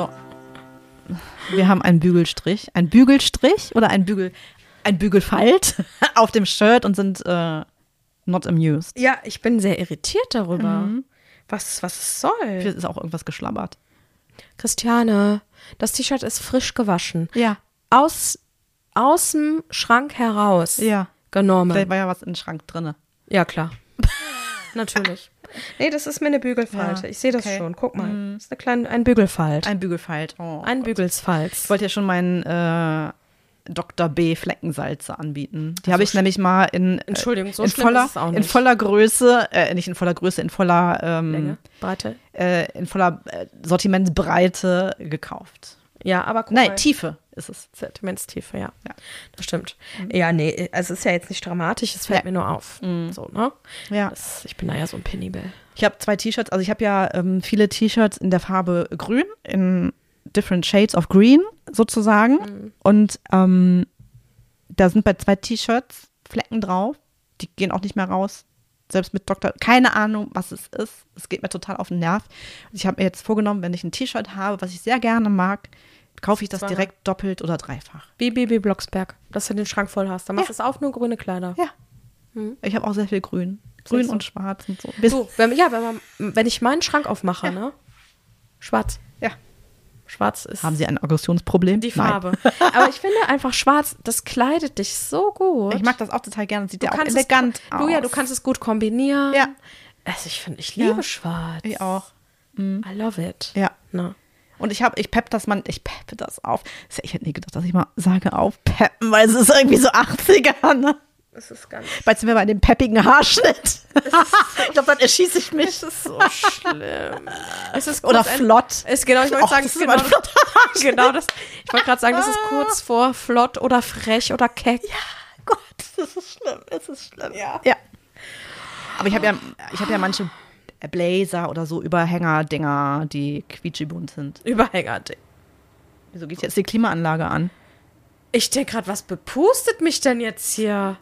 So. Wir haben einen Bügelstrich. Ein Bügelstrich oder ein Bügelfalt auf dem Shirt und sind not amused. Ja, ich bin sehr irritiert darüber. Was es soll. Vielleicht ist auch irgendwas geschlabbert. Christiane, das T-Shirt ist frisch gewaschen. Ja. Aus dem Schrank heraus genommen. Vielleicht war ja was im Schrank drin. Ja, klar. Natürlich. Nee, das ist mir eine Bügelfalte. Ja, Ich sehe das schon. Guck mal. Das ist ein Bügelfalt. Ein Bügelfalt. Oh, Ein Gott. Bügelsfalz. Ich wollte ja schon meinen Dr. B. Fleckensalze anbieten. Die habe ich nämlich mal Entschuldigung, so schlimm ist es auch nicht. in voller Größe, nicht in voller Größe, in voller Länge, Breite. In voller Sortimentsbreite gekauft. Ja, aber guck Nein, mal. Tiefe ist es. Sortimentstiefe, ja. Das stimmt. Ja, nee, also es ist ja jetzt nicht dramatisch, es fällt mir nur auf. So, ne? Ja. Ich bin da ja so ein Penibel. Ich habe 2 T-Shirts, also ich habe ja viele T-Shirts in der Farbe grün, in different shades of green sozusagen. Und da sind bei 2 T-Shirts Flecken drauf, die gehen auch nicht mehr raus. Selbst mit keine Ahnung, was es ist. Es geht mir total auf den Nerv. Und ich habe mir jetzt vorgenommen, wenn ich ein T-Shirt habe, was ich sehr gerne mag, kaufe ich das direkt doppelt oder dreifach. Wie Bibi Blocksberg, dass du den Schrank voll hast. Dann machst du es auf, nur grüne Kleider. Ja. Ich habe auch sehr viel Grün. Grün und Schwarz und so. So, wenn ich meinen Schrank aufmache, ne? Schwarz. Ja. Schwarz ist Haben Sie ein Aggressionsproblem? die Farbe. Aber ich finde einfach schwarz, das kleidet dich so gut. Ich mag das auch total gerne. Sieht ja auch kannst elegant aus. Du kannst es gut kombinieren. Ja. Also ich liebe schwarz. Ich auch. I love it. Ja. Ne? Und ich peppe das auf. Ich hätte nie gedacht, dass ich mal sage aufpeppen, weil es ist irgendwie so 80er, ne? Es ist ganz. Jetzt sind wir bei dem peppigen Haarschnitt. Ich glaube, dann erschieße ich mich. Es ist so schlimm. Es ist Oder flott. Genau, ich wollte sagen, das ist immer ein flotter Haarschnitt. genau das. Ich wollte gerade sagen, das ist kurz vor flott oder frech oder keck. Ja, Gott, das ist schlimm. Es ist schlimm. Ja. Aber ich habe ja manche Blazer oder so Überhänger-Dinger, die quietschebunt sind. Überhänger. Wieso geht jetzt die Klimaanlage an? Ich denke gerade, was bepustet mich denn jetzt hier?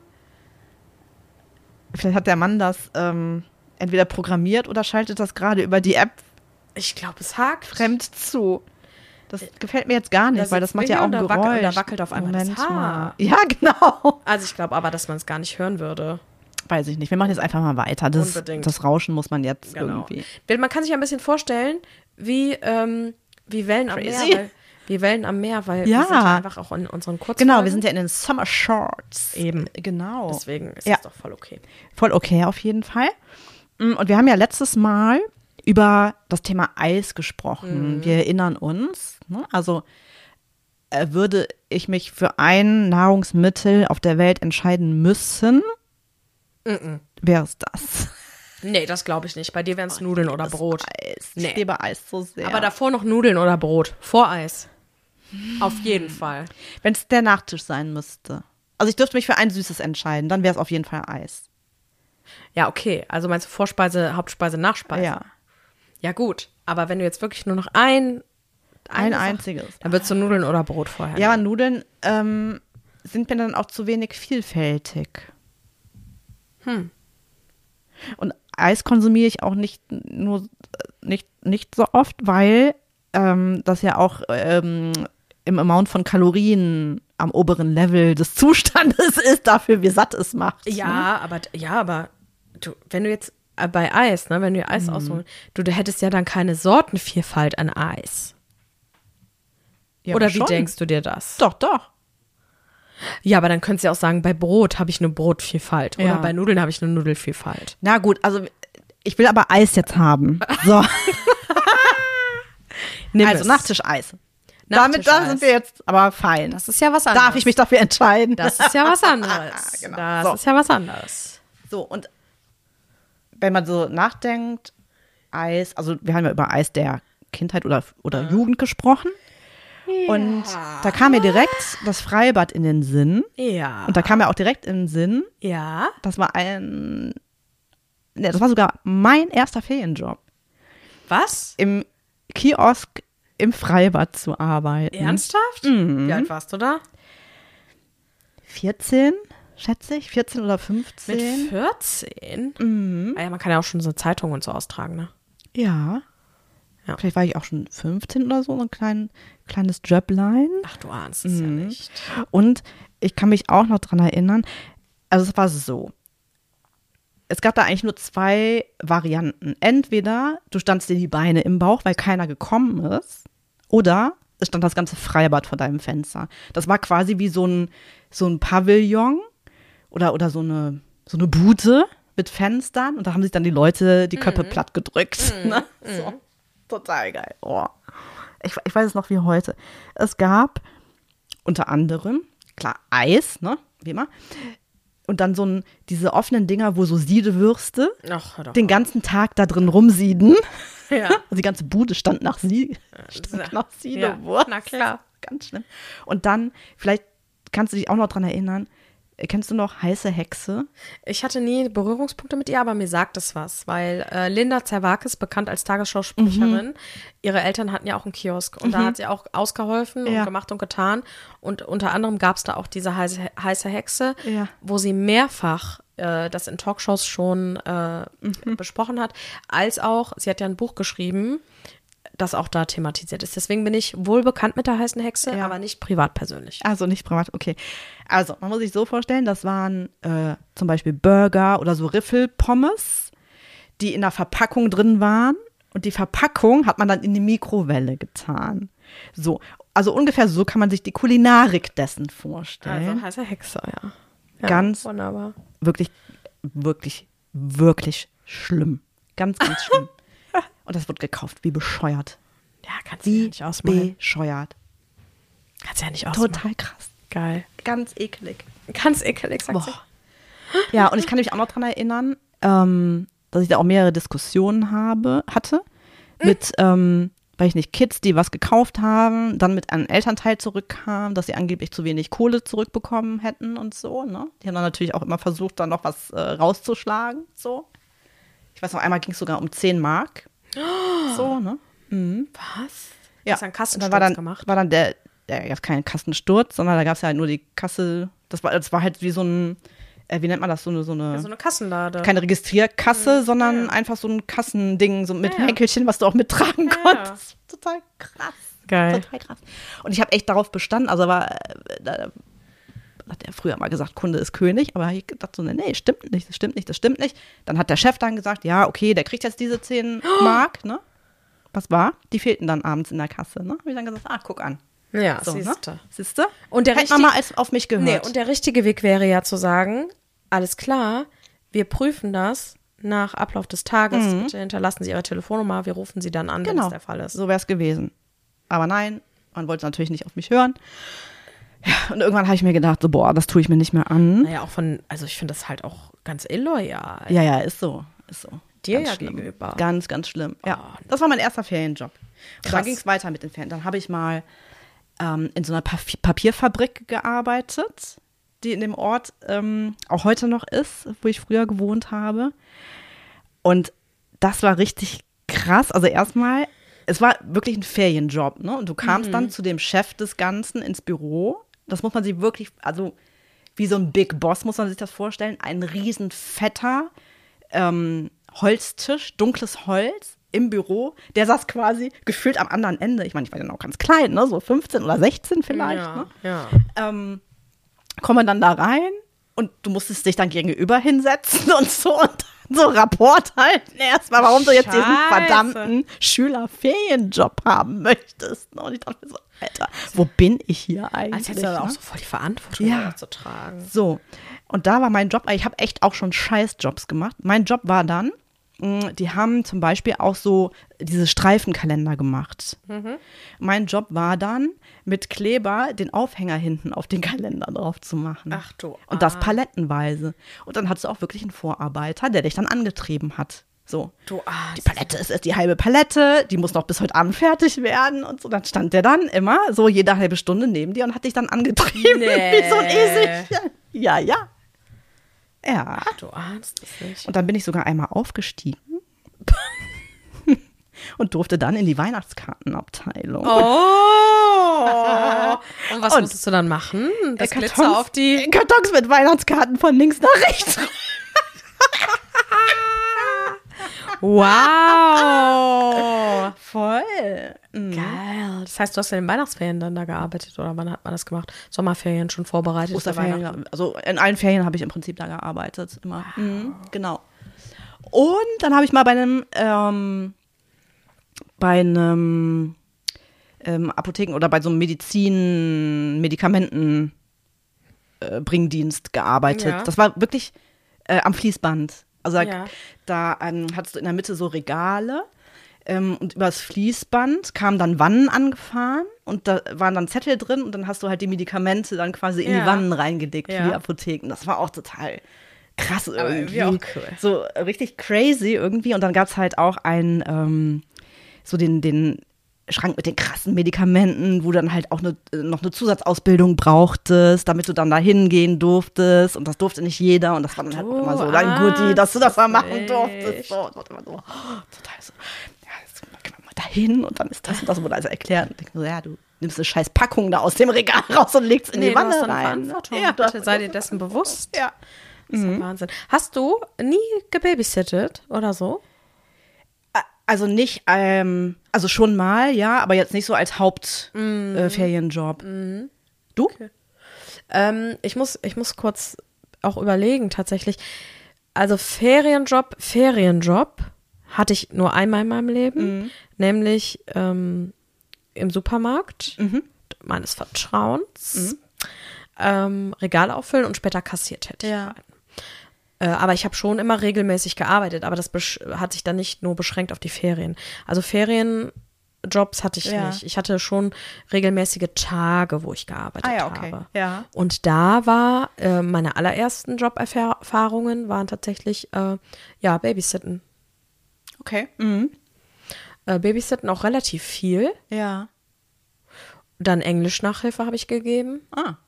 Vielleicht hat der Mann das entweder programmiert oder schaltet das gerade über die App Ich glaube, es hakt. fremd zu. Das gefällt mir jetzt gar nicht, weil das macht ja auch ein da Geräusch. Da wackelt auf einmal Moment das Haar. mal. Ja, genau. Also ich glaube aber, dass man es gar nicht hören würde. Weiß ich nicht. Wir machen jetzt einfach mal weiter. Unbedingt. Das Rauschen muss man jetzt irgendwie. Man kann sich ein bisschen vorstellen, wie Wellen am Meer. Wie Wellen am Meer, weil wir sind ja einfach auch in unseren Kurzfolgen. Genau, wir sind ja in den Summer Shorts. Eben. Genau. Deswegen ist das doch voll okay. Voll okay auf jeden Fall. Und wir haben ja letztes Mal über das Thema Eis gesprochen. Wir erinnern uns. Ne? Also würde ich mich für ein Nahrungsmittel auf der Welt entscheiden müssen, wäre es das. Nee, das glaube ich nicht. Bei dir wären es Nudeln oder Brot. Eis. Nee. Ich liebe Eis so sehr. Aber davor noch Nudeln oder Brot. Vor Eis. Auf jeden Fall. Wenn es der Nachtisch sein müsste. Also ich dürfte mich für ein Süßes entscheiden, dann wäre es auf jeden Fall Eis. Ja, okay. Also meinst du Vorspeise, Hauptspeise, Nachspeise? Ja. Ja, gut. Aber wenn du jetzt wirklich nur noch ein einziges. Dann würdest du Nudeln oder Brot vorher. Ja, aber Nudeln sind mir dann auch zu wenig vielfältig. Und Eis konsumiere ich auch nicht so oft, weil das ja auch im Amount von Kalorien am oberen Level des Zustandes ist, dafür wie satt es macht. Ja, aber du, wenn du jetzt bei Eis, ne, wenn du Eis ausholen, du hättest ja dann keine Sortenvielfalt an Eis. Ja, Oder aber wie schon. denkst du dir das? Doch. Ja, aber dann könntest du ja auch sagen, bei Brot habe ich eine Brotvielfalt oder Ja. bei Nudeln habe ich eine Nudelvielfalt. Na gut, also ich will aber Eis jetzt haben. So. Nimm Also es. Nachtischeis. Da sind wir jetzt aber fein. Das ist ja was anderes. Darf ich mich dafür entscheiden? Das ist ja was anderes. Genau. Das So. ist ja was anderes. So, und wenn man so nachdenkt, Eis, also wir haben ja über Eis der Kindheit oder Jugend gesprochen. Und da kam mir direkt das Freibad in den Sinn. Ja. Und da kam mir auch direkt in den Sinn, Ja. das war sogar mein erster Ferienjob, Was? im Kiosk im Freibad zu arbeiten. Ernsthaft? Wie alt warst du da? 14, schätze ich, 14 oder 15. Mit 14? Ah ja, man kann ja auch schon so Zeitungen und so austragen, ne? Ja. Ja. Vielleicht war ich auch schon 15 oder so ein kleines Jobline. Ach, du ahnst es ja nicht. Und ich kann mich auch noch dran erinnern, also es war so, es gab da eigentlich nur 2 Varianten. Entweder du standst dir die Beine im Bauch, weil keiner gekommen ist, oder es stand das ganze Freibad vor deinem Fenster. Das war quasi wie so ein Pavillon oder so eine Bude mit Fenstern und da haben sich dann die Leute die Köpfe platt gedrückt. Ne? So. Total geil. Oh. Ich weiß es noch wie heute. Es gab unter anderem, klar, Eis, ne, wie immer, und dann diese offenen Dinger, wo so Siedewürste den ganzen Tag da drin rumsieden. Ja. Also die ganze Bude stand nach Siedewurst. Ja, na klar. Ganz schlimm. Und dann, vielleicht kannst du dich auch noch dran erinnern, kennst du noch Heiße Hexe? Ich hatte nie Berührungspunkte mit ihr, aber mir sagt es was, weil Linda Zerwakis, bekannt als Tagesschausprecherin, ihre Eltern hatten ja auch einen Kiosk und da hat sie auch ausgeholfen und gemacht und getan und unter anderem gab es da auch diese heiße Hexe, wo sie mehrfach das in Talkshows schon besprochen hat, als auch, sie hat ja ein Buch geschrieben, das auch da thematisiert ist. Deswegen bin ich wohl bekannt mit der heißen Hexe, aber nicht privat persönlich. Also nicht privat, okay. Also man muss sich so vorstellen, das waren zum Beispiel Burger oder so Riffelpommes, die in der Verpackung drin waren und die Verpackung hat man dann in die Mikrowelle getan. So, also ungefähr so kann man sich die Kulinarik dessen vorstellen. Also heiße Hexe, ja. Ganz wunderbar. Wirklich, wirklich, wirklich schlimm. Ganz, ganz schlimm. Und das wird gekauft, wie bescheuert. Ja, kannst du ja nicht ausmalen. Bescheuert. Kannst du ja nicht ausmalen. Total krass. Geil. Ganz eklig. Ganz ekelig, sagt sie. Ja, und ich kann mich auch noch daran erinnern, dass ich da auch mehrere Diskussionen hatte mit, weiß ich nicht, Kids, die was gekauft haben, dann mit einem Elternteil zurückkamen, dass sie angeblich zu wenig Kohle zurückbekommen hätten und so, ne? Die haben dann natürlich auch immer versucht, da noch was rauszuschlagen, so. Ich weiß noch, einmal ging es sogar um 10 Mark. So, ne? Mhm. Was? Ja. Hast du einen Kassensturz gemacht? War dann der gab keinen Kassensturz, sondern da gab es ja halt nur die Kasse, das war halt wie so ein, wie nennt man das, so eine Kassenlade. Keine Registrierkasse, sondern einfach so ein Kassending, so mit Häkelchen, was du auch mittragen konntest. Total krass. Geil. Total krass. Und ich habe echt darauf bestanden, also da hat er früher mal gesagt, Kunde ist König, aber ich dachte so, nee, stimmt nicht. Dann hat der Chef dann gesagt, ja, okay, der kriegt jetzt diese 10 Mark, ne? Was war? Die fehlten dann abends in der Kasse, ne? Habe ich dann gesagt, guck an. Ja, so, siehste. Ne? Siehste? Und der hätte man mal auf mich gehört. Nee, und der richtige Weg wäre ja zu sagen, alles klar, wir prüfen das nach Ablauf des Tages, bitte hinterlassen Sie Ihre Telefonnummer, wir rufen Sie dann an, wenn es der Fall ist. So wäre es gewesen. Aber nein, man wollte natürlich nicht auf mich hören. Ja, und irgendwann habe ich mir gedacht, so, boah, das tue ich mir nicht mehr an. Naja, also ich finde das halt auch ganz illoyal. Ja, ist so. Dir ganz ja schlimm. gegenüber. Ganz, ganz schlimm. Ja, das war mein erster Ferienjob. Und dann ging es weiter mit den Ferien. Dann habe ich mal in so einer Papierfabrik gearbeitet, die in dem Ort auch heute noch ist, wo ich früher gewohnt habe. Und das war richtig krass. Also erstmal, es war wirklich ein Ferienjob, ne? Und du kamst dann zu dem Chef des Ganzen ins Büro. Das muss man sich wirklich, also wie so ein Big Boss muss man sich das vorstellen. Ein riesen fetter Holztisch, dunkles Holz im Büro. Der saß quasi gefühlt am anderen Ende. Ich meine, ich war ja noch ganz klein, ne? So 15 oder 16 vielleicht. Ja, ne? ja. Kommen dann da rein und du musstest dich dann gegenüber hinsetzen und so Rapport halten erstmal, warum du jetzt diesen verdammten Schülerferienjob haben möchtest. Und ich dachte mir so, Alter, wo bin ich hier eigentlich? Als hättest du auch so voll die Verantwortung zu tragen. So, und da war mein Job, ich habe echt auch schon Scheißjobs gemacht. Mein Job war dann, die haben zum Beispiel auch so diese Streifenkalender gemacht. Mein Job war dann, mit Kleber den Aufhänger hinten auf den Kalender drauf zu machen. Ach du. Und das palettenweise. Und dann hattest du auch wirklich einen Vorarbeiter, der dich dann angetrieben hat. So. Die Palette ist die halbe Palette, die muss noch bis heute Abend fertig werden und so. Dann stand der dann immer so jede halbe Stunde neben dir und hat dich dann angetrieben wie so ein Eselchen. Ja. Ach, du ahnst es nicht. Und dann bin ich sogar einmal aufgestiegen und durfte dann in die Weihnachtskartenabteilung. Oh! Und was musstest du dann machen? Das Glitzer auf die Kartons mit Weihnachtskarten von links nach rechts. Wow! Voll geil. Geil. Das heißt, du hast ja in den Weihnachtsferien dann da gearbeitet oder wann hat man das gemacht? Sommerferien schon vorbereitet? Osterferien, also in allen Ferien habe ich im Prinzip da gearbeitet, immer. Genau. Und dann habe ich mal bei einem Apotheken oder bei so einem Medikamenten Bringdienst gearbeitet. Ja. Das war wirklich am Fließband. Also da hattest du in der Mitte so Regale und übers Fließband kamen dann Wannen angefahren und da waren dann Zettel drin und dann hast du halt die Medikamente dann quasi in die Wannen reingelegt für die Apotheken. Das war auch total krass irgendwie. Aber auch cool. So richtig crazy irgendwie. Und dann gab es halt auch so den Schrank mit den krassen Medikamenten, wo du dann halt auch noch eine Zusatzausbildung brauchtest, damit du dann da hingehen durftest. Und das durfte nicht jeder. Und das war dann halt auch immer so dein Goodie, dass du das mal machen durftest. So, das war immer so total so, ja, jetzt gehen wir mal dahin und dann ist das und das wurde also erklärt. Und ich so, ja, du nimmst eine scheiß Packung da aus dem Regal raus und legst in die Wanne rein. Ja, bitte sei dir dessen bewusst. Ja. Das ist ja Wahnsinn. Hast du nie gebabysittet oder so? Also nicht, also schon mal, ja, aber jetzt nicht so als Hauptferienjob. Du? Okay. Ich muss kurz auch überlegen, tatsächlich. Also Ferienjob hatte ich nur einmal in meinem Leben, nämlich im Supermarkt meines Vertrauens. Regale auffüllen und später Kassiertätigkeiten. Ja. Aber ich habe schon immer regelmäßig gearbeitet, aber das hat sich dann nicht nur beschränkt auf die Ferien. Also Ferienjobs hatte ich nicht. Ich hatte schon regelmäßige Tage, wo ich gearbeitet habe. Ja. Und da war meine allerersten Joberfahrungen waren tatsächlich Babysitten. Okay. Babysitten auch relativ viel. Ja. Dann Englisch-Nachhilfe habe ich gegeben.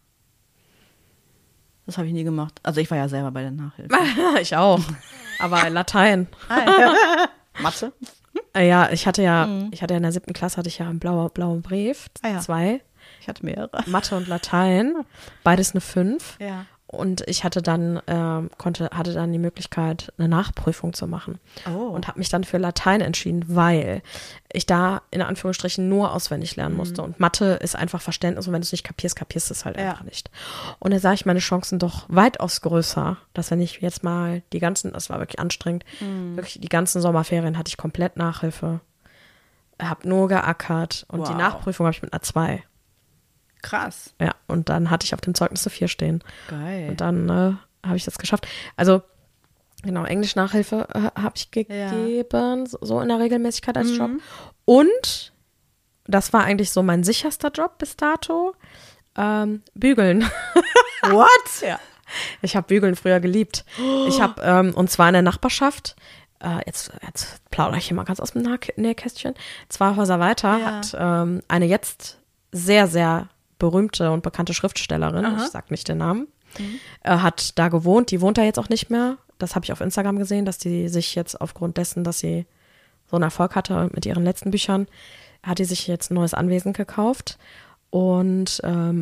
Das habe ich nie gemacht. Also ich war ja selber bei der Nachhilfe. Ich auch. Aber Latein. Mathe? Ja, ich hatte ja in der 7. Klasse hatte ich ja einen blauen Brief. 2. Ich hatte mehrere. Mathe und Latein. Beides eine 5. Ja. Und ich hatte dann die Möglichkeit, eine Nachprüfung zu machen. Und habe mich dann für Latein entschieden, weil ich da in Anführungsstrichen nur auswendig lernen musste. Und Mathe ist einfach Verständnis und wenn du es nicht kapierst, kapierst du es halt einfach nicht. Und da sah ich meine Chancen doch weitaus größer, dass wenn ich jetzt mal das war wirklich anstrengend, wirklich die ganzen Sommerferien hatte ich komplett Nachhilfe. Habe nur geackert und die Nachprüfung habe ich mit einer 2. Krass. Ja, und dann hatte ich auf dem Zeugnis eine 4 stehen. Geil. Und dann habe ich das geschafft. Also, genau, Englisch-Nachhilfe habe ich gegeben, so in der Regelmäßigkeit als Job. Und, das war eigentlich so mein sicherster Job bis dato, Bügeln. What? Ja. Ich habe Bügeln früher geliebt. Ich habe, und zwar in der Nachbarschaft, jetzt plaudere ich hier mal ganz aus dem Nähkästchen, 2 Häuser weiter hat eine jetzt sehr, sehr berühmte und bekannte Schriftstellerin, ich sag nicht den Namen, hat da gewohnt. Die wohnt da jetzt auch nicht mehr. Das habe ich auf Instagram gesehen, dass die sich jetzt aufgrund dessen, dass sie so einen Erfolg hatte mit ihren letzten Büchern, hat die sich jetzt ein neues Anwesen gekauft. Und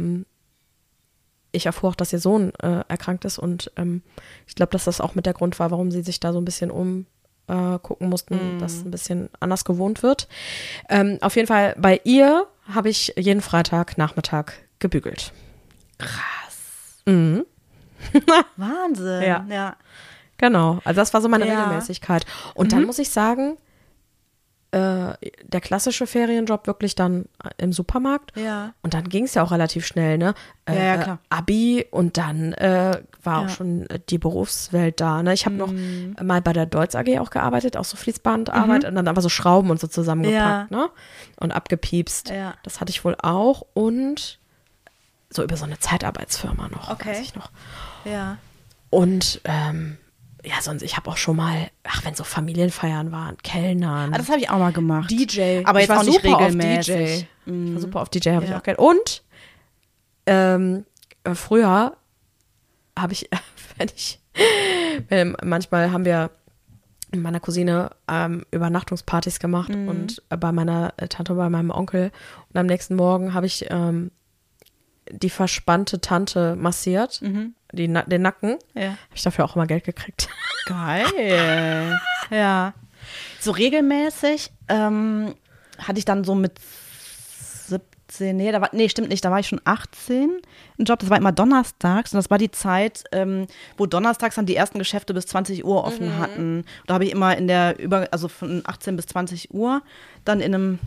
ich erfuhr auch, dass ihr Sohn erkrankt ist. Und ich glaube, dass das auch mit der Grund war, warum sie sich da so ein bisschen gucken mussten, dass ein bisschen anders gewohnt wird. Auf jeden Fall, bei ihr habe ich jeden Freitagnachmittag gebügelt. Krass. Mhm. Wahnsinn. Ja. Genau, also das war so meine Regelmäßigkeit. Und dann muss ich sagen, der klassische Ferienjob wirklich dann im Supermarkt. Ja. Und dann ging es ja auch relativ schnell, ne? Klar. Abi und dann war auch schon die Berufswelt da, ne? Ich habe noch mal bei der Deutz AG auch gearbeitet, auch so Fließbandarbeit und dann aber so Schrauben und so zusammengepackt, ne? Und abgepiepst. Ja. Das hatte ich wohl auch und so über so eine Zeitarbeitsfirma noch, weiß ich noch. Ja. Und sonst, ich habe auch schon mal, wenn so Familienfeiern waren, Kellnern. Das habe ich auch mal gemacht. DJ. Aber jetzt auch nicht regelmäßig. Ich war super auf DJ, habe ich auch Geld. Und früher habe ich, manchmal haben wir mit meiner Cousine Übernachtungspartys gemacht und bei meiner Tante, bei meinem Onkel. Und am nächsten Morgen habe ich die verspannte Tante massiert, den Nacken. Ja. Habe ich dafür auch immer Geld gekriegt. Geil. Ja. So regelmäßig hatte ich dann so mit 17, stimmt nicht, da war ich schon 18 im Job. Das war immer donnerstags und das war die Zeit, wo donnerstags dann die ersten Geschäfte bis 20 Uhr offen hatten. Da habe ich immer also von 18 bis 20 Uhr dann in einem,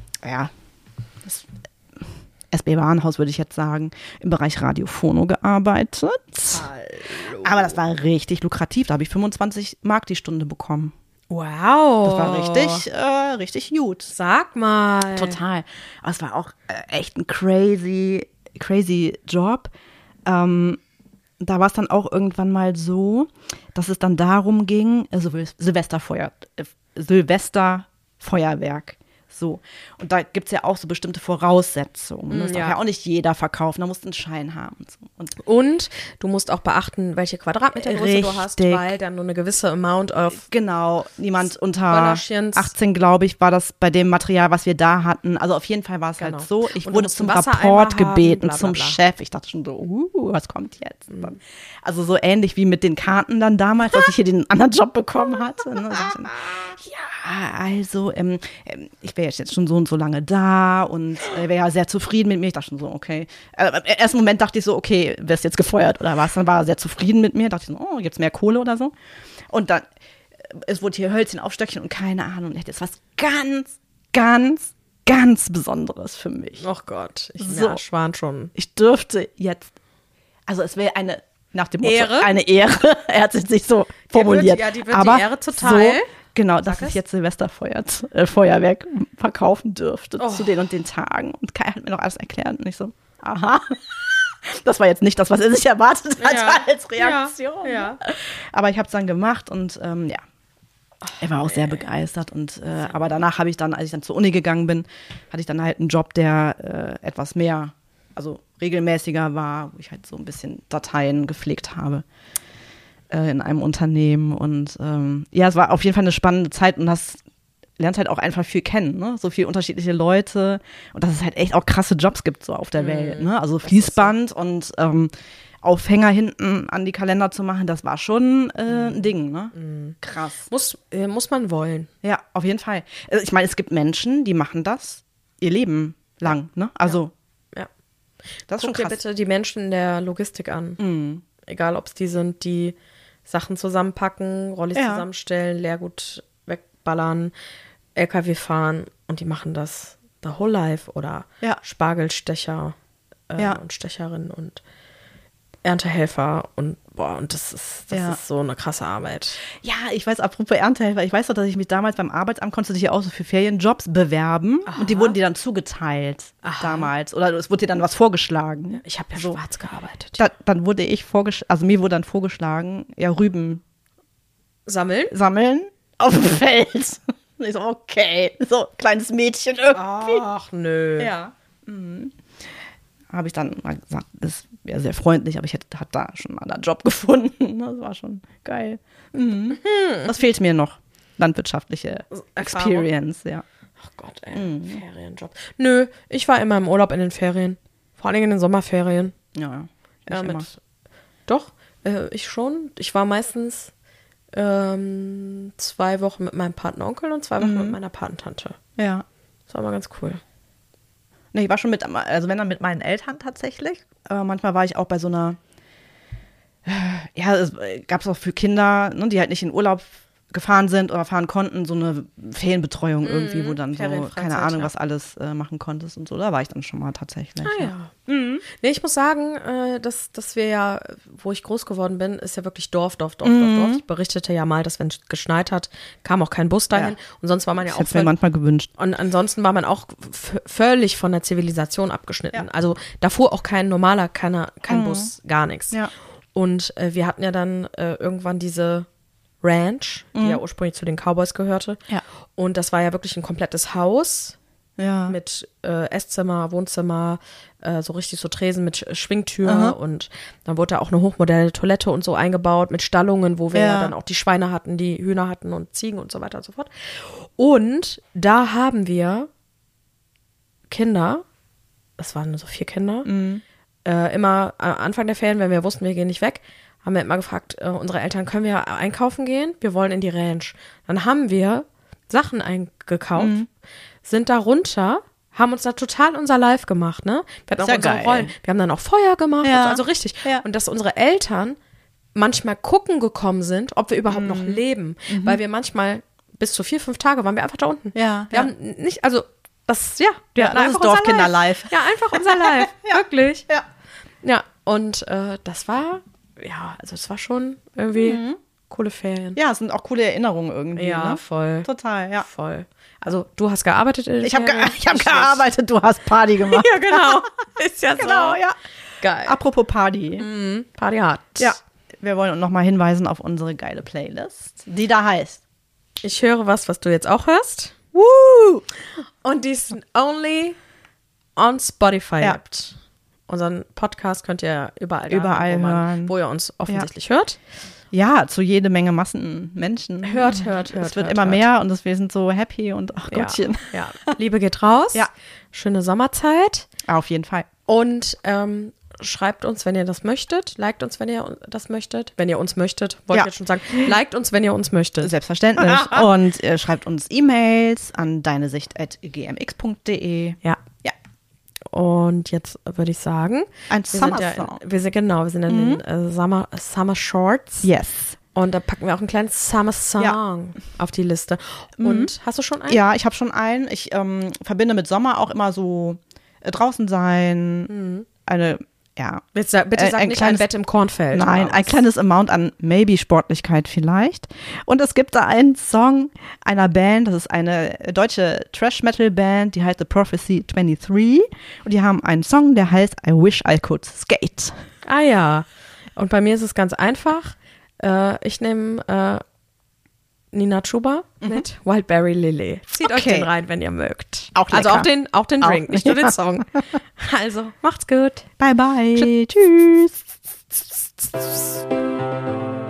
SB-Warenhaus würde ich jetzt sagen, im Bereich Radiophono gearbeitet. Hallo. Aber das war richtig lukrativ. Da habe ich 25 Mark die Stunde bekommen. Wow. Das war richtig gut. Sag mal. Total. Aber es war auch echt ein crazy Job. Da war es dann auch irgendwann mal so, dass es dann darum ging, Silvesterfeuerwerk. So. Und da gibt es ja auch so bestimmte Voraussetzungen. Das darf ja auch nicht jeder verkaufen, da musst du einen Schein haben. Und du musst auch beachten, welche Quadratmetergröße du hast, weil dann nur eine gewisse Amount of niemand unter 18, glaube ich, war das bei dem Material, was wir da hatten. Also auf jeden Fall war es halt so, ich wurde zum Rapport gebeten, zum Chef. Ich dachte schon so, was kommt jetzt? Also so ähnlich wie mit den Karten dann damals, als ich hier den anderen Job bekommen hatte. Ne? Also ich wäre jetzt schon so und so lange da und wäre ja sehr zufrieden mit mir. Ich dachte schon so, okay. Im ersten Moment dachte ich so, okay, wirst jetzt gefeuert oder was? Dann war er sehr zufrieden mit mir. Dachte ich so, oh, jetzt mehr Kohle oder so. Und dann, es wurde hier Hölzchen auf Stöckchen und keine Ahnung. Das ist was ganz, ganz, ganz Besonderes für mich. Oh Gott, ich schwan schon. Ich dürfte jetzt, also es wäre nach dem Motto, Ehre? Eine Ehre. Er hat es sich so formuliert. Die wird aber die Ehre zuteil. So, genau, dass ich jetzt Silvesterfeuerwerk verkaufen dürfte zu den und den Tagen. Und Kai hat mir noch alles erklärt und ich so, aha. Das war jetzt nicht das, was er sich erwartet hat als Reaktion. Ja. Aber ich habe es dann gemacht und er war auch sehr begeistert. Und aber danach habe ich dann, als ich dann zur Uni gegangen bin, hatte ich dann halt einen Job, der etwas mehr, also regelmäßiger war, wo ich halt so ein bisschen Dateien gepflegt habe in einem Unternehmen. Und es war auf jeden Fall eine spannende Zeit und das lernt halt auch einfach viel kennen, ne? So viele unterschiedliche Leute und dass es halt echt auch krasse Jobs gibt so auf der Welt, ne? Also Fließband und Aufhänger hinten an die Kalender zu machen, das war schon ein Ding, ne? Krass. Muss man wollen. Ja, auf jeden Fall. Ich meine, es gibt Menschen, die machen das ihr Leben lang, ne? Also, ja. Das ist Guck schon krass. dir bitte die Menschen in der Logistik an. Egal, ob es die sind, die Sachen zusammenpacken, Rollis zusammenstellen, Leergut wegballern, LKW fahren und die machen das the whole life oder Spargelstecher und Stecherin und Erntehelfer und das ist so eine krasse Arbeit. Ja, ich weiß, apropos Erntehelfer, ich weiß doch, dass ich mich damals beim Arbeitsamt konntest du dich ja auch so für Ferienjobs bewerben und die wurden dir dann zugeteilt damals oder es wurde dir dann was vorgeschlagen. Ich habe ja schwarz gearbeitet. Dann wurde mir wurde dann vorgeschlagen, Rüben sammeln auf dem Feld. Und ich so, okay, so kleines Mädchen irgendwie. Ach, nö. Ja. Habe ich dann mal gesagt, es wäre sehr freundlich, aber ich hatte da schon einen anderen Job gefunden. Das war schon geil. Das fehlt mir noch. Landwirtschaftliche Experience, ja. Ach Gott, ey, Ferienjob. Nö, ich war immer im Urlaub in den Ferien. Vor allem in den Sommerferien. Ja. Doch, ich schon. Ich war meistens 2 Wochen mit meinem Patenonkel und 2 Wochen mit meiner Patentante. Ja. Das war immer ganz cool. Nee, ich war schon wenn dann mit meinen Eltern tatsächlich. Manchmal war ich auch bei so einer, es gab es auch für Kinder, ne, die halt nicht in Urlaub gefahren sind oder fahren konnten, so eine Ferienbetreuung irgendwie, wo dann so, keine Ahnung, was alles machen konntest und so. Da war ich dann schon mal tatsächlich. Nee, ich muss sagen, dass wir ja, wo ich groß geworden bin, ist ja wirklich Dorf. Ich berichtete ja mal, dass wenn es geschneit hat, kam auch kein Bus dahin. Und sonst war man ja auch. Das hätte mir manchmal gewünscht. Und ansonsten war man auch völlig von der Zivilisation abgeschnitten. Ja. Also da fuhr auch kein normaler, kein Bus, gar nichts. Ja. Und wir hatten ja dann irgendwann diese Ranch, die ja ursprünglich zu den Cowboys gehörte. Ja. Und das war ja wirklich ein komplettes Haus mit Esszimmer, Wohnzimmer, so richtig so Tresen mit Schwingtür. Und dann wurde da auch eine hochmoderne Toilette und so eingebaut mit Stallungen, wo wir ja dann auch die Schweine hatten, die Hühner hatten und Ziegen und so weiter und so fort. Und da haben wir Kinder, das waren so 4 Kinder, immer am Anfang der Ferien, wenn wir wussten, wir gehen nicht weg, haben wir immer gefragt, unsere Eltern, können wir einkaufen gehen? Wir wollen in die Ranch. Dann haben wir Sachen eingekauft, sind da runter, haben uns da total unser Live gemacht, ne? Wir hatten auch unsere Rollen. Wir haben dann auch Feuer gemacht, und so, also richtig. Ja. Und dass unsere Eltern manchmal gucken gekommen sind, ob wir überhaupt noch leben. Weil wir manchmal bis zu 4-5 Tage waren wir einfach da unten. Ja. Wir haben nicht, also das ist Dorfkinder-Live. Ja, einfach unser Live, wirklich. Ja. Ja, und das war, also es war schon irgendwie coole Ferien. Ja, es sind auch coole Erinnerungen irgendwie. Ja, ne? voll. Total, ja. Voll. Also du hast gearbeitet in den Ich habe Ferien? gearbeitet, du hast Party gemacht. Ja, genau. Ist ja Genau, so. ja. Geil. Apropos Party. Party hart. Ja, wir wollen nochmal hinweisen auf unsere geile Playlist, die da heißt. Ich höre was du jetzt auch hörst. Woo! Und die ist only on Spotify gibt. Unseren Podcast könnt ihr überall hören, wo ihr uns offensichtlich hört. Ja, zu jede Menge Massenmenschen. Hört. Es wird immer mehr und wir sind so happy und ach Gottchen. Ja. Liebe geht raus. Ja. Schöne Sommerzeit. Auf jeden Fall. Und schreibt uns, wenn ihr das möchtet. Liked uns, wenn ihr das möchtet. Wenn ihr uns möchtet, wollte ich jetzt schon sagen. Liked uns, wenn ihr uns möchtet. Selbstverständlich. Und schreibt uns E-Mails an deinesicht@gmx.de. Ja. Und jetzt würde ich sagen, ein Summer-Song. Wir sind in den Summer Shorts. Yes. Und da packen wir auch einen kleinen Summer-Song auf die Liste. Und hast du schon einen? Ja, ich habe schon einen. Ich verbinde mit Sommer auch immer so draußen sein, Bitte sag nicht ein Bett im Kornfeld. Nein, ein kleines Amount an Maybe-Sportlichkeit vielleicht. Und es gibt da einen Song einer Band, das ist eine deutsche Thrash-Metal-Band, die heißt The Prophecy 23. Und die haben einen Song, der heißt I Wish I Could Skate. Ah ja. Und bei mir ist es ganz einfach. Ich nehme Nina Chuba mit Wildberry Lily. Zieht euch den rein, wenn ihr mögt. Auch lecker. Also auch den Drink, nicht nur den Song. Also, macht's gut. Bye, bye. Tschüss.